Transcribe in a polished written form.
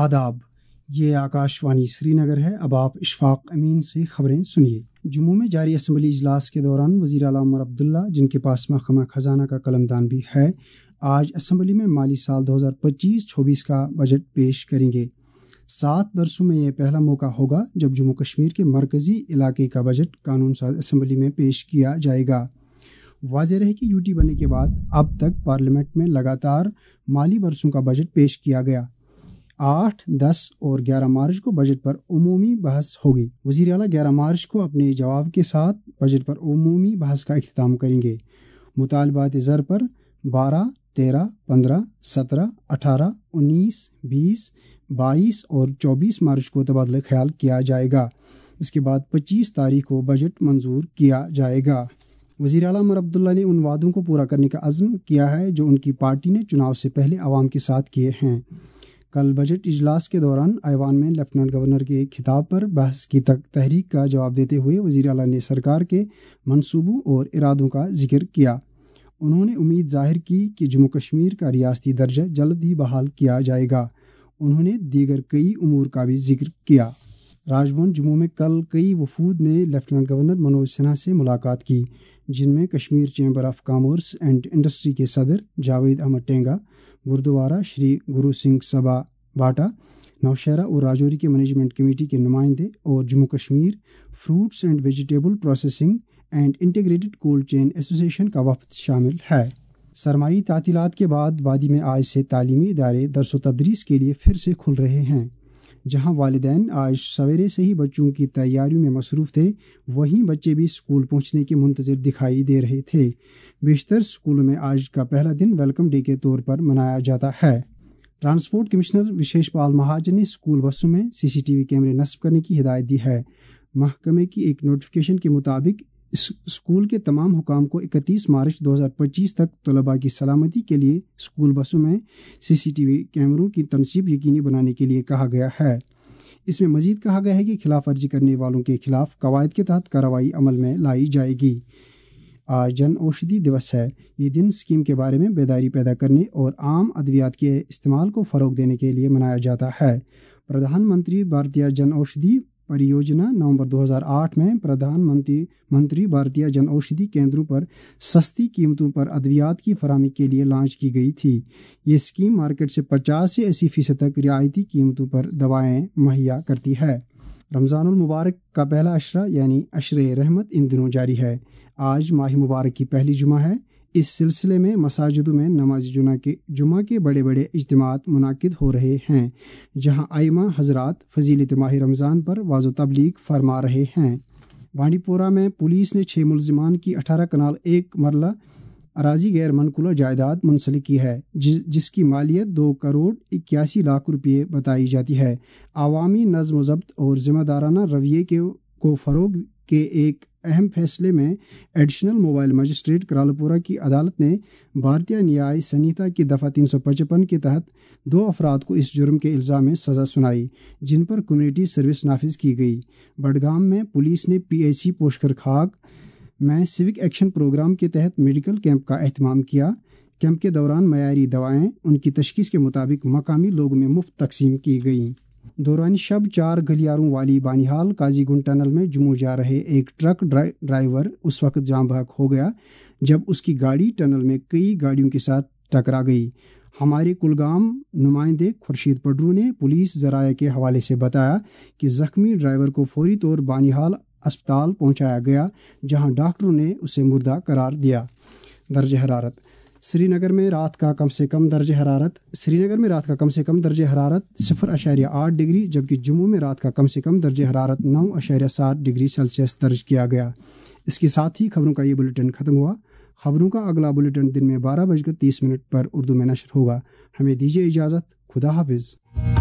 آداب، یہ آکاشوانی سری نگر ہے۔ اب آپ اشفاق امین سے خبریں سنیے۔ جموں میں جاری اسمبلی اجلاس کے دوران وزیر اعلیٰ عمر عبداللہ، جن کے پاس محکمہ خزانہ کا قلمدان بھی ہے، آج اسمبلی میں مالی سال 2025-26 کا بجٹ پیش کریں گے۔ 7 برسوں میں یہ پہلا موقع ہوگا جب جموں کشمیر کے مرکزی علاقے کا بجٹ قانون ساز اسمبلی میں پیش کیا جائے گا۔ واضح رہے کہ یوٹی بننے کے بعد اب تک پارلیمنٹ میں لگاتار مالی برسوں کا بجٹ پیش کیا گیا۔ 8, 10 اور 11 مارچ کو بجٹ پر عمومی بحث ہوگی۔ وزیر اعلیٰ 11 مارچ کو اپنے جواب کے ساتھ بجٹ پر عمومی بحث کا اختتام کریں گے۔ مطالبات زر پر 12, 13, 15, 17, 18, 19, 20, 22 اور 24 مارچ کو تبادلہ خیال کیا جائے گا۔ اس کے بعد 25 تاریخ کو بجٹ منظور کیا جائے گا۔ وزیر اعلیٰ عمر عبداللہ نے ان وعدوں کو پورا کرنے کا عزم کیا ہے جو ان کی پارٹی نے چناؤ سے پہلے عوام کے ساتھ کیے ہیں۔ کل بجٹ اجلاس کے دوران ایوان میں لیفٹیننٹ گورنر کے خطاب پر بحث کی تحریک کا جواب دیتے ہوئے وزیر اعلیٰ نے سرکار کے منصوبوں اور ارادوں کا ذکر کیا۔ انہوں نے امید ظاہر کی کہ جموں کشمیر کا ریاستی درجہ جلد ہی بحال کیا جائے گا۔ انہوں نے دیگر کئی امور کا بھی ذکر کیا۔ راج بھون جموں میں کل کئی وفود نے لیفٹیننٹ گورنر منوج سنہا سے ملاقات کی، جن میں Kashmir chamber of commerce and industry کے صدر جاوید احمد ٹینگا، گردوارہ شری گرو سنگھ سبھا باٹا، نوشہرہ اور راجوری کے مینجمنٹ کمیٹی کے نمائندے اور Jammu Kashmir fruits and vegetable processing and integrated cold chain association کا وفد شامل ہے۔ سرمائی تعطیلات کے بعد وادی میں آج سے تعلیمی ادارے درس و تدریس کے لیے پھر سے کھل رہے ہیں۔ جہاں والدین آج سویرے سے ہی بچوں کی تیاریوں میں مصروف تھے، وہیں بچے بھی اسکول پہنچنے کے منتظر دکھائی دے رہے تھے۔ بیشتر اسکولوں میں آج کا پہلا دن ویلکم ڈے کے طور پر منایا جاتا ہے۔ ٹرانسپورٹ کمشنر وشیش پال مہاجن نے اسکول بسوں میں CCTV کیمرے نصب کرنے کی ہدایت دی ہے۔ محکمے کی ایک نوٹیفکیشن کے مطابق اسکول کے تمام حکام کو 31 مارچ 2025 تک طلباء کی سلامتی کے لیے اسکول بسوں میں CCTV کیمروں کی تنصیب یقینی بنانے کے لیے کہا گیا ہے۔ اس میں مزید کہا گیا ہے کہ خلاف ورزی کرنے والوں کے خلاف قواعد کے تحت کارروائی عمل میں لائی جائے گی۔ آج جن اوشدھی دیوس ہے۔ یہ دن اسکیم کے بارے میں بیداری پیدا کرنے اور عام ادویات کے استعمال کو فروغ دینے کے لیے منایا جاتا ہے۔ پردھان منتری بھارتیہ جن اوشدھی پریوجنا نومبر 2008 میں پردھان منتری بھارتیہ جن اوشدھی کیندروں پر سستی قیمتوں پر ادویات کی فراہمی کے لیے لانچ کی گئی تھی۔ یہ اسکیم مارکیٹ سے 50 سے 80% تک رعایتی قیمتوں پر دوائیں مہیا کرتی ہے۔ رمضان المبارک کا پہلا عشرہ یعنی عشر رحمت ان دنوں جاری ہے۔ آج ماہ مبارک کی پہلی جمعہ ہے۔ اس سلسلے میں مساجدوں میں نماز جمعہ کے بڑے بڑے اجتماعات منعقد ہو رہے ہیں، جہاں ائمہ حضرات فضیلت ماہ رمضان پر وعظ و تبلیغ فرما رہے ہیں۔ بانڈی پورہ میں پولیس نے 6 ملزمان کی 18 کنال 1 مرلہ اراضی غیر منقولہ جائیداد منسلک کی ہے، جس کی مالیت 2 کروڑ 81 لاکھ روپے بتائی جاتی ہے۔ عوامی نظم و ضبط اور ذمہ دارانہ رویے کو فروغ کے ایک اہم فیصلے میں ایڈیشنل موبائل مجسٹریٹ کرالپورہ کی عدالت نے بھارتیہ نیائے سنہتا کی دفعہ 355 کے تحت 2 افراد کو اس جرم کے الزام میں سزا سنائی، جن پر کمیونٹی سروس نافذ کی گئی۔ بڈگام میں پولیس نے PIC پوشکر خاک میں سیوک ایکشن پروگرام کے تحت میڈیکل کیمپ کا اہتمام کیا۔ کیمپ کے دوران معیاری دوائیں ان کی تشخیص کے مطابق مقامی لوگوں میں مفت تقسیم کی گئیں۔ دوران شب 4 گلیاروں والی بانیہال قاضی گنڈ ٹنل میں جموں جا رہے ایک ٹرک ڈرائیور اس وقت جاں بحق ہو گیا جب اس کی گاڑی ٹنل میں کئی گاڑیوں کے ساتھ ٹکرا گئی۔ ہمارے کلگام نمائندے خورشید پڈرو نے پولیس ذرائع کے حوالے سے بتایا کہ زخمی ڈرائیور کو فوری طور بانیہال اسپتال پہنچایا گیا، جہاں ڈاکٹروں نے اسے مردہ قرار دیا۔ درجہ حرارت سری نگر میں رات کا کم سے کم درجہ حرارت 0.8 ڈگری، جبکہ جموں میں رات کا کم سے کم درجہ حرارت 9.7 ڈگری سیلسیس درج کیا گیا۔ اس کے ساتھ ہی خبروں کا یہ بلیٹن ختم ہوا۔ خبروں کا اگلا بلیٹن دن میں 12:30 پر اردو میں نشر ہوگا۔ ہمیں دیجیے اجازت۔ خدا حافظ۔